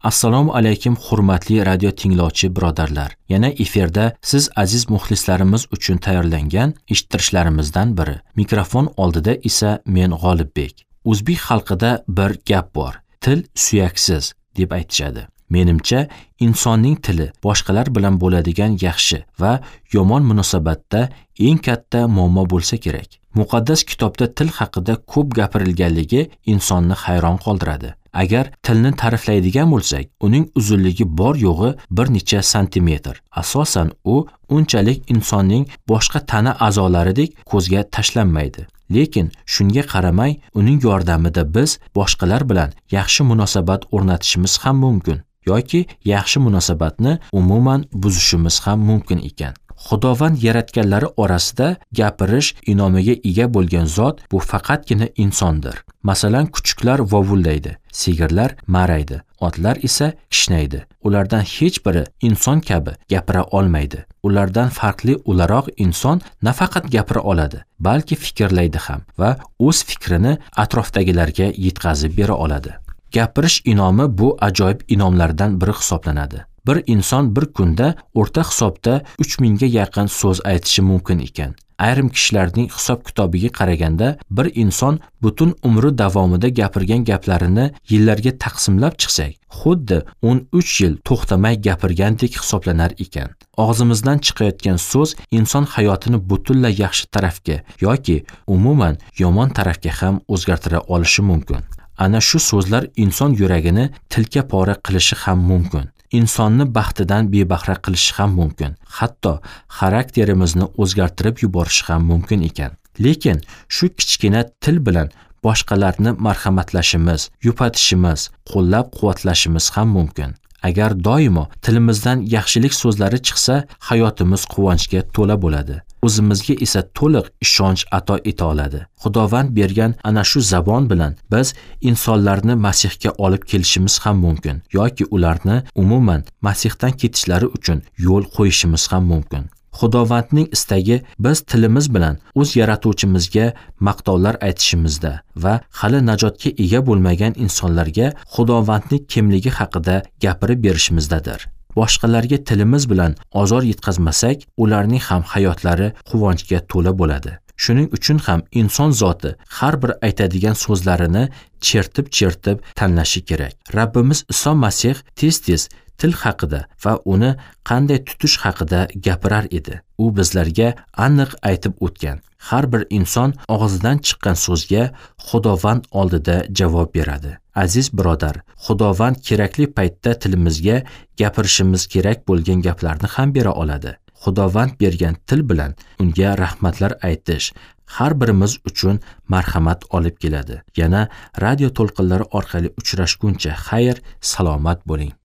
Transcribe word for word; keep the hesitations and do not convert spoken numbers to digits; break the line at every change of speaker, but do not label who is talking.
Assalomu alaykum hurmatli radio tinglovchi birodarlar. Yana efirda siz aziz muxlislarimiz uchun tayyorlangan eshittirishlarimizdan biri. Mikrofon oldida esa men G'olibbek. O'zbek xalqida bir gap bor. Til suyaksiz deb aytishadi. Menimcha, insonning tili boshqalar bilan bo'ladigan yaxshi va yomon munosabatda eng katta muammo bo'lsa kerak. Muqaddas kitobda til haqida ko'p gapirilganligi insonni hayron qoldiradi. Agar tilni ta'riflaydigan bo'lsak, uning uzunligi bor yo'g'i bir necha santimetr. Asosan u unchalik insonning boshqa tana a'zolaridek ko'zga tashlanmaydi. Lekin shunga qaramay, uning yordamida biz boshqalar bilan yaxshi munosabat o'rnatishimiz ham mumkin yoki yaxshi munosabatni umuman buzishimiz ham mumkin ekan. Xudovand yaratganlari orasida gapirish inomiga ega bo'lgan zot bu faqatgina insondir. Masalan, kuchuklar vovullaydi, sigirlar maraydi, otlar esa kishnaydi. Ulardan hech biri inson kabi gapira olmaydi. Ulardan farqli o'laroq inson nafaqat gapira oladi, balki fikrlaydi ham va o'z fikrini atrofdagilarga yetkazib bera oladi. Gapirish inomi bu ajoyib inomlardan biri hisoblanadi. Bir inson bir kunda o'rta hisobda uch mingga yaqin so'z aytishi mumkin ekan. Ayrim kishilarning hisob-kitobiga qaraganda bir inson butun umri davomida gapirgan gaplarini yillarga taqsimlab chiqsak, xuddi o'n uch yil to'xtamay gapirgandek hisoblanar ekan. Og'zimizdan chiqayotgan so'z inson hayotini butunlay yaxshi tarafga yoki umuman yomon tarafga ham o'zgartira olishi mumkin. Ana shu so'zlar inson yuragini tilka pora qilishi ham mumkin. Insonni baxtidan bebahra qilishi ham mumkin. Hatto xarakterimizni o'zgartirib yuborishi ham mumkin ekan. Lekin shu kichkina til bilan boshqalarni marhamatlashimiz, yupatishimiz, qo'llab-quvvatlashimiz ham mumkin. Agar doimo tilimizdan yaxshilik so'zlari chiqsa, hayotimiz quvonchga to'la bo'ladi. O'zimizga esa to'liq ishonch ato eta oladi. Xudovand bergan ana shu zabon bilan biz insonlarni Masihga olib kelishimiz ham mumkin yoki ularni umuman Masihdan ketishlari uchun yo'l qo'yishimiz ham mumkin. Xudovandning istagi biz tilimiz bilan o'z yaratuvchimizga maqtovlar aytishimizda va hali najotga ega bo'lmagan insonlarga Xudovandning kimligi haqida gapirib berishimizdadir. Boshqalarga tilimiz bilan ozor yetkazmasak, ularning ham hayotlari quvonchga to'la bo'ladi. Shuning uchun ham inson zoti har bir aytadigan so'zlarini chertib-chertib tanlashi kerak. Rabbimiz Iso Masih tez-tez til haqida va uni qanday tutish haqida gapirar edi. U bizlarga aniq aytib o'tgan. Har bir inson og'zidan chiqqan so'zga Xudovand oldida javob beradi. Aziz birodar, Xudovand kerakli paytda tilimizga gapirishimiz kerak bo'lgan gaplarni ham bera oladi. Xudovand bergan til bilan unga rahmatlar aytish har birimiz uchun marhamat olib keladi. Yana radio to'lqinlari orqali uchrashguncha xayr, salomat bo'ling.